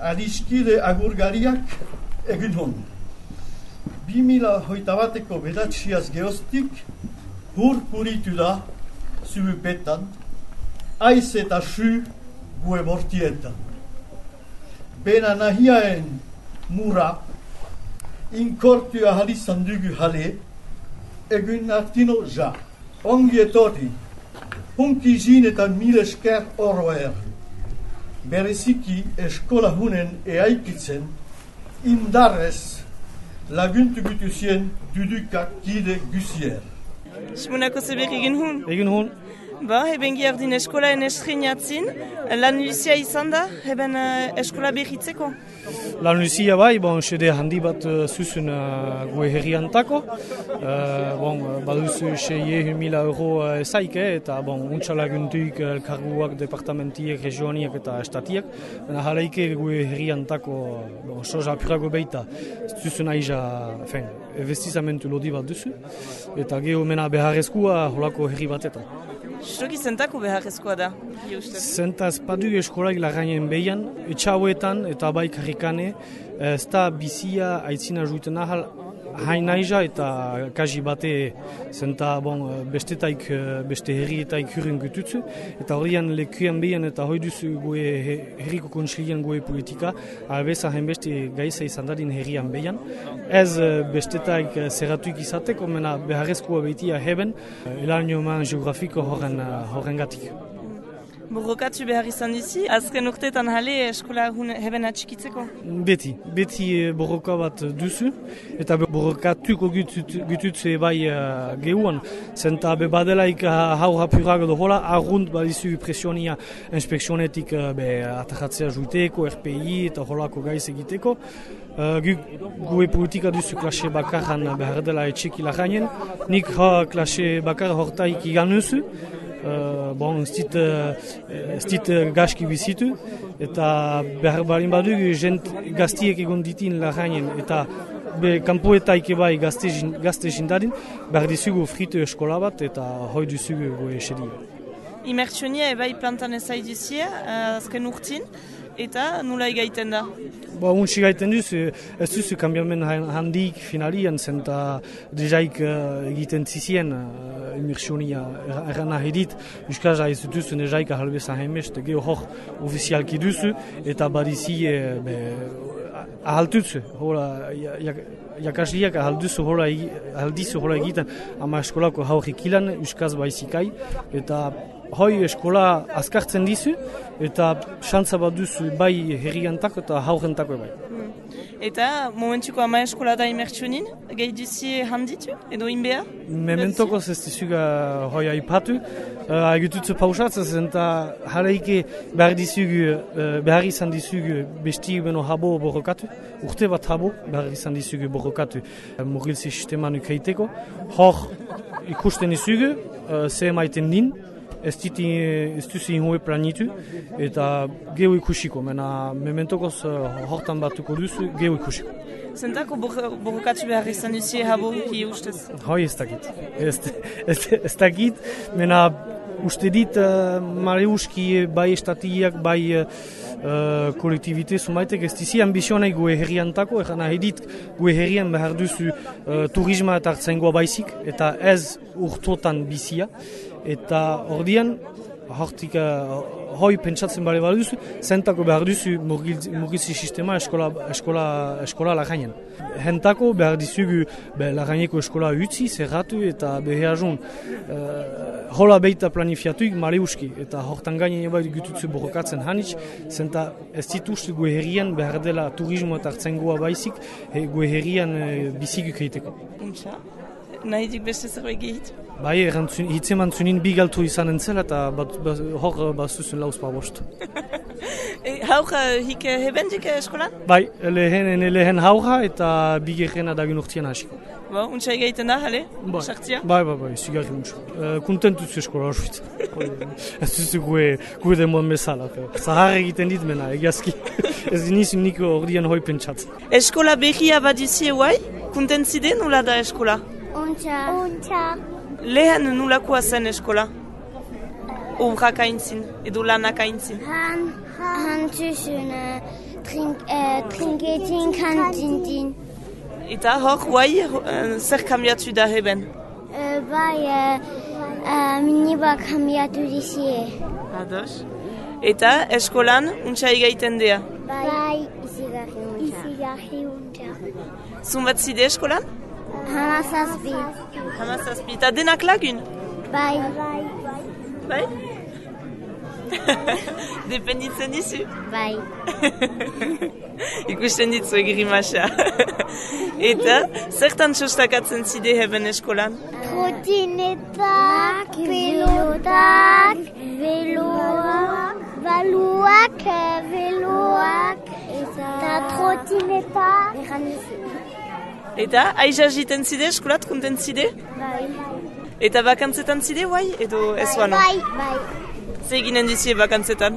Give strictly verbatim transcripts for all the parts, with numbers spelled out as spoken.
adiskide agurgariak egin hon. bi mila hogeita bateko bedatxiaz geoztik hur puritu da zubetan, aiz eta su gue bortietan. Bena nahiaen mura, inkortu ahalizan dugu hale, egun artino ja. Ongi etorri, hunki zinetan mil esker oroer. Bereziki eskola hunen eaikitzen, indarrez laguntu gutuzien dudukak kide gusier. Simonako zeber egin hun? Egin hun. Ba, heben giardin eskolaen estreinatzin, lan luzia izan da, heben uh, eskola behitzeko? Lan luzia bai, bon, sede handi bat uh, zuzun uh, gue herriantako. Uh, bon, baduzu seie mila euro uh, ezaike, eta bon, untsa laguntuik elkarguak, departamentiek, regioniak eta estatiak. Haleike gue herriantako, bon, soja apurago beita, zuzun aiza, fen, investizamentu lodi bat duzu. Eta geho mena beharrezkua holako herri batetan. Zutoki zentako beharrezkoa da? Zentaz padu eskolak lagainen behian, etxauetan eta bai karrikane, ez da bizia aitzina juiten ahal hain naiza eta kaji bate zenta bon, bestetaik, beste herrietaik hurren gututzu, eta horrean lekuan behian eta hoi duzu goe herriko kontsilian goe politika, albeza hainbeste gaiza izan dadin herrian behian. Ez bestetaik zerratuik izateko, mena beharrezkoa behitia heben, elanioman geografiko horren, horren gatik. Borrokatu behar izan dizi, azken urteetan hale eskola heben atxikitzeko? Beti, beti borroka bat duzu, eta borrokatuko gututze bai uh, gehuan, zenta bebadelaik uh, haur apurago dohola, arrunt badizu presionia inspekzionetik uh, atajatzea juiteko, R P I eta holako gaiz egiteko. Uh, gu, gue politika duzu klase bakarran behar dela etxeki lagainen, nik ha klase bakar hortaik igan nuzu, Uh, bon, ez dit, uh, ez dit uh, gaski bizitu, eta behar balin badugu jent gaztiek egon ditin lagainen, eta be kanpoetaik bai gazte, gazte jindadin, behar dizugu fritu eskola bat, eta hoi duzugu goe esedi. Imertsionia ebai plantan ezai duzia, uh, azken urtin, eta nula egaiten da? Ba, untsi gaiten duzu, ez duzu kambiamen handik finalian, zenta dejaik uh, egiten zizien uh, imersionia erran nahi dit, euskaza ez duzu dejaik ahalbeza heimest, geho hor ofizialki duzu, eta badizi uh, ahaltutzu, hola, jakasliak ahalduzu hola, ahaldizu hola egiten ama eskolako haurrik ilan, euskaz baizikai, eta hoi eskola azkartzen dizu, eta xantza bat duzu bai herriantako eta haurentako bai. Hmm. Eta momentuko ama eskola da imertsionin, gehi duzie handitu, edo inbea? Mementoko ez dizuga hoi aipatu, uh, agututzu pausatzen zen, eta haraike behar dizugu, uh, behar izan dizugu besti beno habo borrokatu, urte bat habo behar izan dizugu borrokatu uh, mugilzi sisteman ukaiteko. Hor ikusten dizugu, uh, ze maiten din, ez diti, ez duzu inhoe planitu, eta geho ikusiko, mena mementokoz uh, hortan batuko duzu, geho ikusiko. Zentako borrokatu behar izan duzie habo ki ustez? Hoi ez dakit, ez, ez, ez dakit, mena uste dit uh, maleuski bai estatiak, bai uh, kolektibite zumaitek ez dizi ambizionai goe herriantako, egan nahi dit goe herrian behar duzu uh, turisma eta hartzaingoa baizik, eta ez urtotan bizia. Eta ordian, hortik uh, hoi pentsatzen bale baduzu, zentako behar duzu murgiltzi sistema eskola, eskola, eskola lagainen. Hentako behar dizugu be, lagaineko eskola utzi, zerratu eta behazun uh, hola beita planifiatuik maleuski. Eta hortan gainen bai gututzu borrokatzen hanitz, zenta ez dituztu goe herrian behar dela turismo eta hartzaingoa baizik, he, goe herrian uh, bizikuk egiteko. Untsa? Nahi dik beste zerbait gehit? Bai, hitzeman zunin bi galtu izan entzela eta bat, bat, hor bat zuzun lauz bost. e, hauja hik hebendik eskolan? Bai, lehen, lehen hauja eta bi gerrena dagun urtean hasiko. Ba, untsa egaiten da, hale? Bai, sartzia? bai, bai, bai, zigarri untsa. Uh, Kontentutzu eskola horzuit. Ez duzu gue, gue demon bezala. Zahar egiten dit mena, egiazki. Ez nizun niko ordian hoi pentsatzen. Eskola behia badizie guai? Kontentzide nula da eskola? Untsa. Untsa. Lehen nulakoa zen eskola? Obrak aintzin, edo lanak aintzin? Han, han zuzun uh, trink, uh, trinketin kantintin. Eta hor, guai, uh, zer kambiatu da heben? Uh, bai, uh, uh, miniba kambiatu dizie. Ados. Eta eskolan, untsa egaiten dea? Bai, izigarri untsa. Izigarri untsa. Zunbat zide eskolan? Hamazazpi. Hamazazpi. Eta denak lagun? Bai. Bai? Dependitzen dizu? Bai. Ikusten ditzu egrimasa. Eta, zertan txostakatzen zide heben eskolan? Trotinetak, pelotak, veloak, baluak, veloak, eta trotinetak. Eta, aiza jiten zide eskolat, konten zide? Bai. Eta bakantzetan zide, guai? Edo ez bano? Bai, bai. Zer eginen dizie bakantzetan?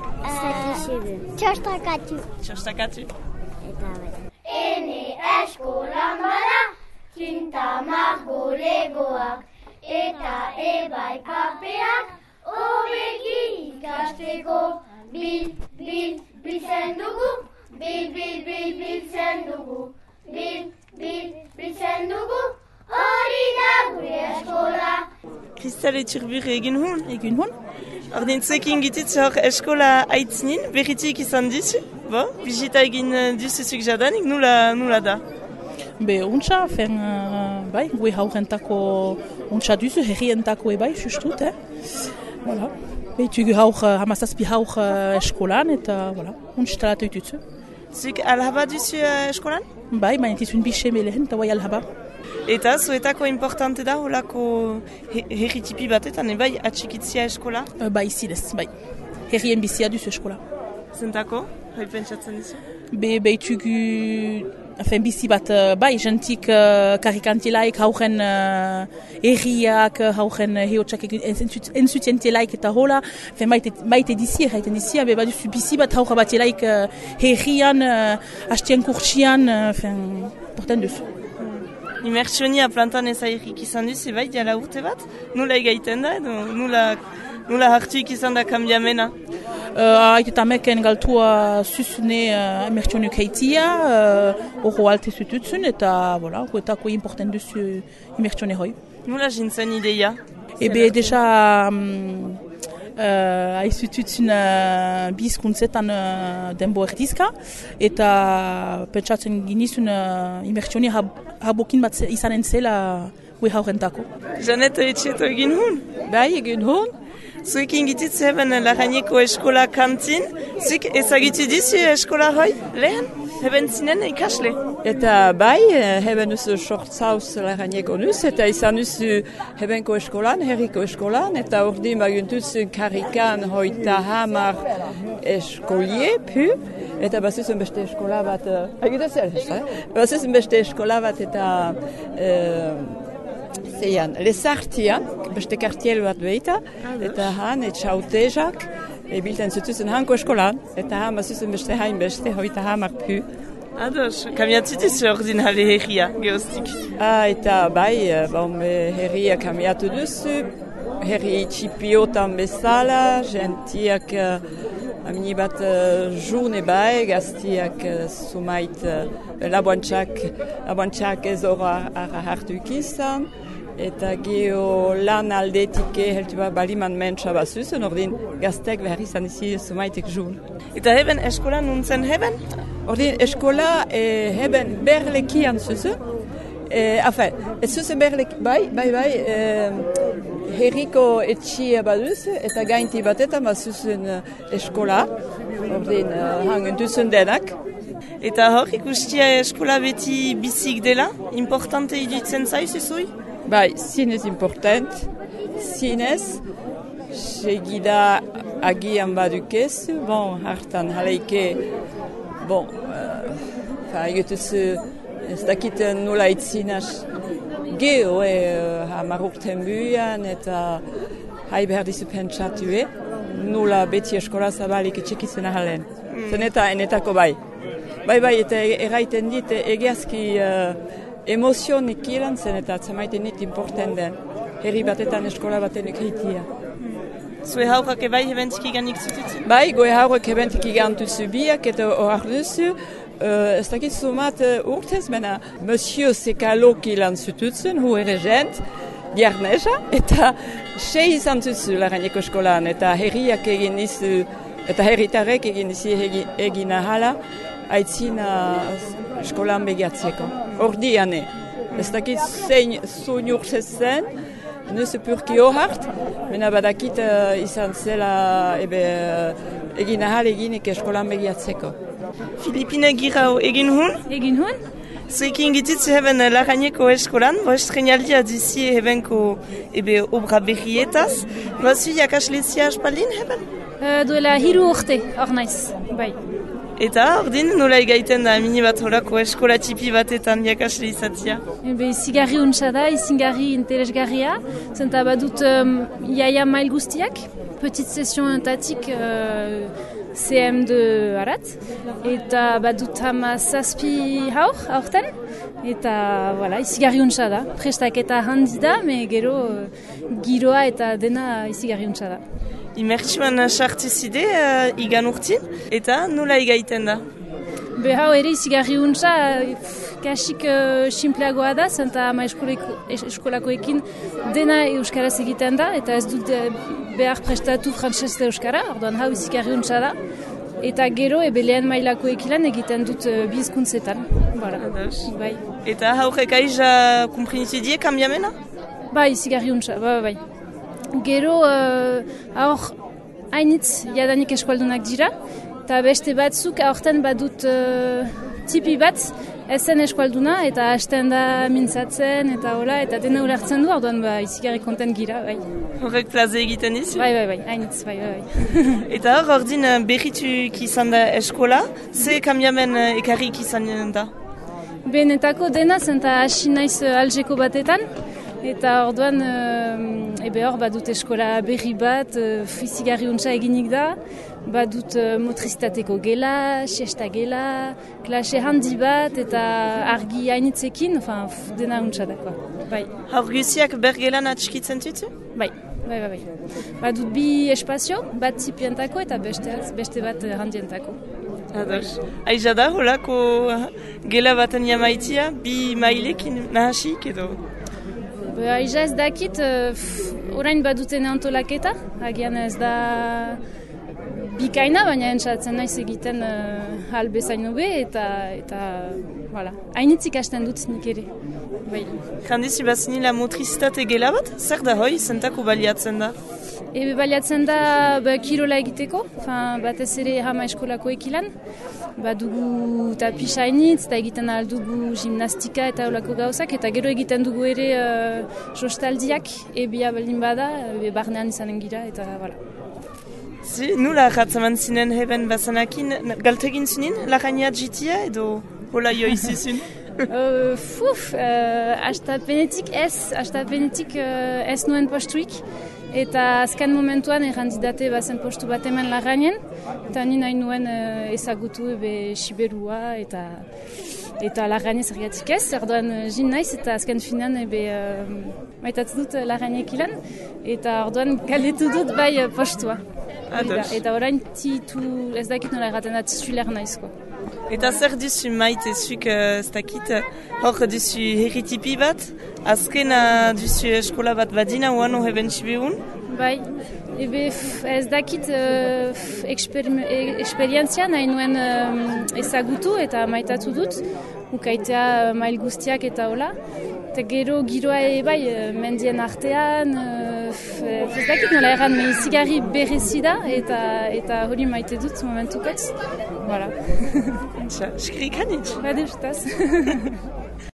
Txostakatu. Txostakatu. Eta bai. Ene eskolan bada, tinta margo legoak, eta ebai papeak, hobeki ikasteko. Bil, bil, biltzen dugu, bil, bil, bil, biltzen dugu, bil, bil, biltzen dugu, hori da gure eskola. Kristale Txurbur egin hun? Egin hun. Ordin zuekin gititz hor eskola aitzinin, berritik izan dizu, bo? Bizita egin duzuzuk jadanik, nula, nula da? Be, untsa, fen, uh, bai, gue haurentako untsa duzu, herrientako ebai, justut, eh? Voilà. Beitugu haur, uh, hamazazpi haur uh, eskolan, eta, voilà, untsalatu duzu. Zuk alhaba duzu uh, eskolan? Bai, baina tizun bixe melehen, eta bai alhaba. Eta, zuetako importante da, holako he herritipi batetan, ebai, atxikitzia eskola? Uh, bai, zidez, bai. Herrien bizia duzu eskola. Zentako? Hai pentsatzen dizu? Be, beitugu, afen bizi bat, uh, bai, jentik uh, karikantilaik, hauren uh, erriak, hauren uh, heotxak entzutientielaik eta hola, afen maite, maite dizia, haiten dizia, be, baduzu bizi bat haura bat elaik uh, herrian, uh, hastien kurtsian, uh, afen, porten duzu. Imertsionia plantan ezairik izan duzu, bai, diala urte bat? Nula egaiten da, edo nula, nula hartuik izan da kambiamena? Uh, Aite meken galtua zuzune uh, imertsionik heitia, horro uh, alte zututzun, eta, voilà, horretako importen duzu imertsione hoi. Nula jintzen ideia? Ebe, deja, um, uh, aizututzun uh, bizkuntzetan uh, denbo erdizka, eta pentsatzen ginizun uh, imertsione hab, habokin bat izanen zela gue haurentako. Janet etxeto egin hun? Bai, egin hun. Zuekin gititz heben Laraineko eskola kantin, zuek ezagitu dizu eskola hoi, lehen? Heben zinen ikasle? Eta bai, heben uzu sortzauz Laraineko nuz, eta izan uzu hebenko eskolan, herriko eskolan, eta ordin baguntuzun karikan hoita hamar eskolie, pu, eta bazuzun beste eskola bat, agitazel, eh? bazuzun beste eskola bat eta... Uh, Zeian, lezartian, beste kartiel bat behita, eta han, etxautezak, ebilten zutuzen hanko eskolan, eta han bazuzen beste hain beste, hoita hamar pu. Ados, kamiatu duzu ordin hale herria, geostik? Ah, eta bai, bon, herria kamiatu duzu, herri txipiotan bezala, gentiak, uh, amini bat uh, june bai, gaztiak uh, sumait uh, laboantxak, laboantxak ez horra hartu ikizan, eta geho lan aldetike heltu bat baliman mentsa bazuzen, ordin gaztek behar izan izi sumaitek jun. Eta heben eskola nuntzen heben? Ordin eskola eh, heben berlekian zuzen, eh, afen, ez zuzen berleki, bai, bai, bai, eh, herriko etxia baduz, eta gainti batetan bazuzen uh, eskola, ordin uh, hangen duzen denak. Eta hor ikustia eskola beti bizik dela, importante idutzen zaiz ezui? Bai, zinez important, zinez, segida agian badukez, bon, hartan haleike, bon, uh, fa, egutuzu, ez dakit nola itzinaz, geho, e, hamar urten buian, eta hai behar dizu pentsatue, nola beti eskola zabalik etxekitzen ahalen. Mm. Zen eta enetako bai. Bai, bai, eta erraiten dit, egiazki uh, emozionik ilan zen, eta zamaiten dit importen den. Herri batetan eskola baten ekritia. Zue haurrak ebai hebentik iganik zitutzen? Bai, goe haurrak hebentik igantuzu biak eta ohar duzu. Uh, ez dakit zumat uh, urtez, mena Monsieur Sekaloki lan zututzen, hu erregent, diarneza, eta sei izan zuzu Larraineko eskolan, eta herriak egin izu, eta herritarrek egin izi egin, egin ahala, aitzina eskolan begiatzeko. Ordiane, ez dakit zein zuin urtez zen, nuzu purki ohart, mena badakit uh, izan zela ebe, uh, egin ahal eginik eskolan begiatzeko. Filipine girau egin hun? Egin hun? Zuekin gititzu heben Larraineko eskolan, bo estrenaldia dizie hebenko ebe obra berrietaz. Bazu jakaslezia aspaldin heben? Uh, duela hiru urte, hor naiz, bai. Eta ordin nola egaiten da mini bat horako eskola tipi batetan jakasle izatia? Ebe izigarri untsa da, izigarri interesgarria, zenta badut um, iaia mail guztiak, petit sesionetatik uh, C M de Arat, eta badut hama zazpi haur, aurten, eta voilà, izigarri untsa da, prestaketa handi da, me gero uh, giroa eta dena izigarri untsa da. Imertsuan sartzizide uh, igan urtin, eta nola egaiten da? Be hau ere izigarri untsa, kasik uh, simpleagoa da, zenta ama eskolakoekin dena euskaraz egiten da, eta ez dut uh, behar prestatu frantsesez euskara, orduan hau izigarri untsa da. Eta gero ebe lehen mailakoekilan egiten dut uh, bi hizkuntzetan. Bai. Eta haurek aiza kumprinitidie kambiamena? Bai, izigarri untsa, bai, bai. Gero uh, aur hainitz jadanik eskualdunak dira, eta beste batzuk aurten badut uh, tipi bat ezen eskualduna, eta hasten da mintzatzen, eta hola, eta dena ulertzen du, orduan ba, izigarri konten gira, bai. Horrek plaze egiten dizu? Bai, bai, bai, hainitz, bai, bai, bai. Eta hor, ordin berrituk izan da eskola, ze kambiamen ekarrik izan da? Benetako dena, zenta hasi naiz Aljeko batetan, eta orduan, uh, ebe hor, badut eskola berri bat, uh, izigarri untsa eginik da, badut uh, motrizitateko gela, siesta gela, klase handi bat, eta argi hainitzekin, enfin, dena untsa da, bai. Haur guziak bergelan atxikitzen tutu? Bai, bai, bai, bai. Badut bi espazio, bat zipientako eta beste, beste bat handientako. Ados. Aiza da, holako gela baten jamaitia, bi mailekin nahasik edo? Aiza ez dakit, uh, orain baduten antolaketa, agian ez da bikaina, baina entzatzen naiz egiten uh, hal bezain hobe, eta, eta voilà. Hainitzik hasten dut nik ere. Bai. Jandizu bazinila motrizitate gela bat? Zer da hoi, zentako baliatzen da? Ebe baliatzen da ba, kirola egiteko, batez ere hama eskolako ekilan. Badugu tapis hainitz, eta egiten aldugu gimnastika eta olako gauzak, eta gero egiten dugu ere uh, jostaldiak, ebia baldin bada, ebe barnean izanen gira, eta voilà. Zi, nula ratzaman zinen heben bazanakin, galtegin zunin, Larraina jitia edo hola joizizun? uh, fuf, uh, astapenetik ez, astapenetik uh, ez nuen postuik, eta azken momentuan errandidate bazen postu bat eman Larrainen, eta ni nahi nuen uh, ezagutu ebe Siberua eta eta Larraine zergatik ez, erdoan uh, jin naiz, eta azken finan ebe uh, maitatzen dut Larrainek ilan, eta orduan galdetu dut bai uh, postua. Ados. Eta orain titu, ez dakit nola erraten da, titular naizko. Eta zer duzu maite zuk ez dakit, hor duzu herritipi bat, azkena duzu eskola bat badina uan horreben txibehun? Bai, ebe ez dakit uh, eksper, eksperientzia nahi nuen uh, ezagutu eta maitatu dut, ukaitea mail guztiak eta hola. Eta gero giroa e, bai, mendien artean, uh, ez dakit nola erran, me izigarri berezi da, eta, eta hori maite dut momentukotz. Voilà. Skrik hanitz. Bade, jutaz.